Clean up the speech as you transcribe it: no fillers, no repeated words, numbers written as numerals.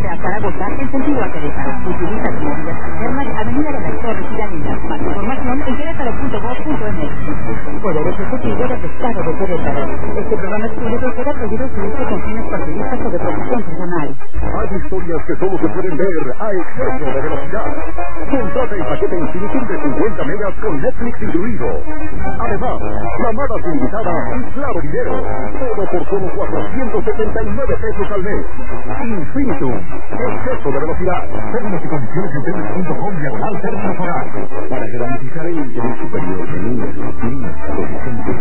a Zaragoza en sentido a Querétaro. Utiliza tu movilidad alterna, Avenida de las Torres y Galinas. Más información en querétaro.gov.mx. Poder Ejecutivo del Estado de Querétaro. Este programa es público y queda prohibido su uso con fines partidistas o de promoción personal. Hay historias que solo se pueden ver a exceso de velocidad. Contrata el paquete Infinitum de 50 megas con Netflix incluido. Además, llamadas ilimitadas y claro video. Todo por solo 479 pesos al mes. Infinitum. Exceso de velocidad. Términos y condiciones en tenis.com/términos hogar. Para garantizar el interés superior de niños, adolescentes